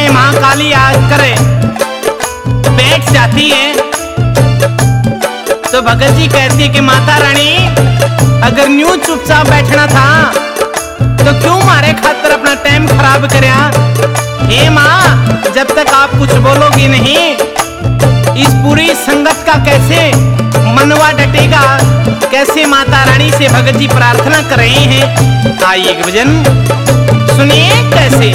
में महाकाली आकर बैठ जाती है तो भगत जी कहती है कि माता रानी, अगर न्यू चुपचाप बैठना था तो क्यों मारे खातर अपना टाइम खराब करया। हे माँ, जब तक आप कुछ बोलोगी नहीं इस पूरी संगत का कैसे मनवा डटेगा, कैसे माता रानी से भगत जी प्रार्थना कर रहे हैं। आइए एक भजन सुनिए कैसे।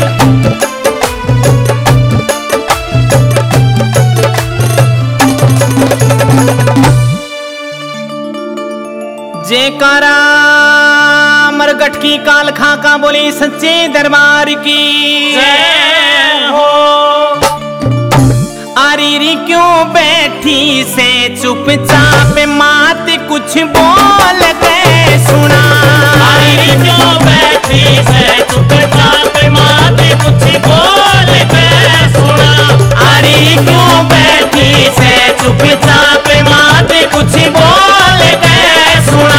जयकारा मरगट की काल खाका बोले सच्चे दरबार की जय हो। आरीरी क्यों बैठी से चुपचाप मात कुछ बोल के सुना। आरीरी क्यों बैठी से चुपचाप मात कुछ बोल के सुना। आरीरी क्यों बैठी से चुपचाप मात कुछ बोल के सुना।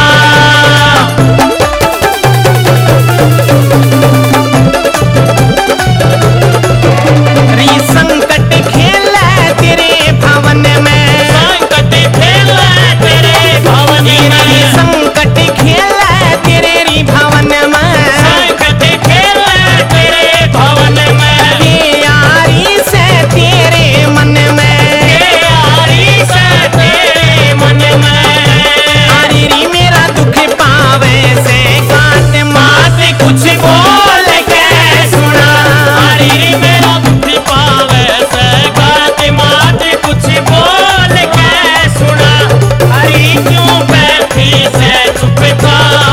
संकट खेला तेरे भवन में, संकट खेला तेरे भवन में, संकट खेला तेरे भवन में, संकट खेला तेरे भवन में। ये यारी से तेरे मन में, ये यारी से तेरे मन में। आरीरी मेरा दुख पावे से काट मात कुछ बोल के सुना। आरीरी मेरा दुख पावे से काट मात कुछ बोल के सुना। आरीरी क्यों बैठी से चुपचाप।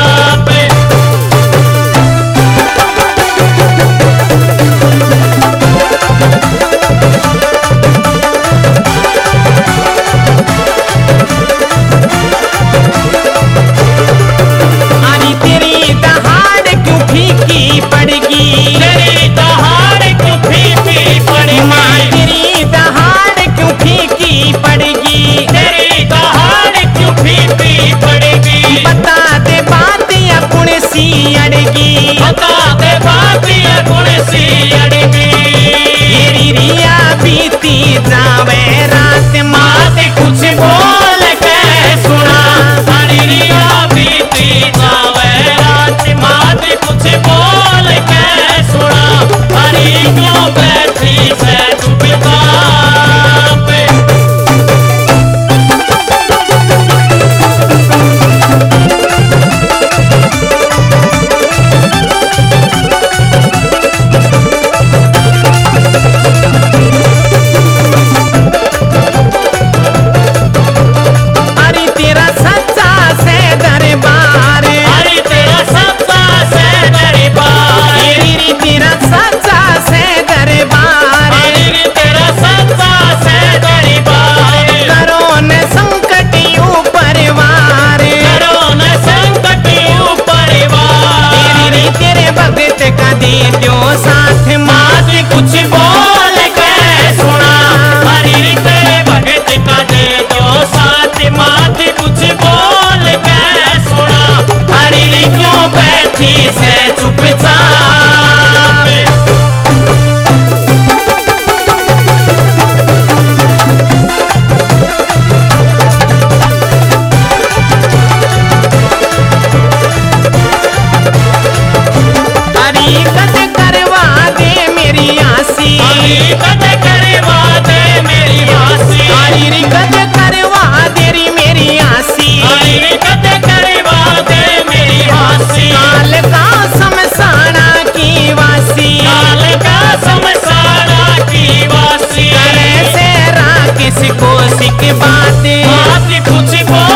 आरी तेरी दहाड़ क्यों फीकी पड़गी। तेरी दहाड़ क्यों फीकी पड़गी। माँ तेरी दहाड़ क्यों फीकी पड़गी। तेरी दहाड़ क्यों फीकी पड़गी। बता दे बात अपन सी अड़गी। बता दे बात गुण सी अड़गी। तेरी रिया बीती जावे रात मात कुछ बोल के सुना। आरीरिया बीती जावे रात मात कुछ बोल के सुना। आरीरी क्यों बैठी से चुपचाप। अरे तेरा सच्चा से दरबार। अरे तेरा सच्चा से दरबार। तेरी तेरा सच्चा से दरबार। अरे तेरा सच्चा से दरबार। करो न संकट ऊपर वार। करो न संकट ऊपर वार। तेरे भगत का दे दो साथ मात कुछ बोल के सुना। आरीरी तेरे भगत का दे दो साथ मात कुछ बोल के सुना। आरीरी क्यों बैठी से चुपचाप। हरीकत करवा दे मेरी आसी। हरीकत करवा दे मेरी आसी। हरीकत करवा दे मेरी आसी। हरीकत करवा दे मेरी आसी। काल का समसाना की वासी। काल का समसाना की वासी। करे से राकेश को सिख बात बात कुछ बोल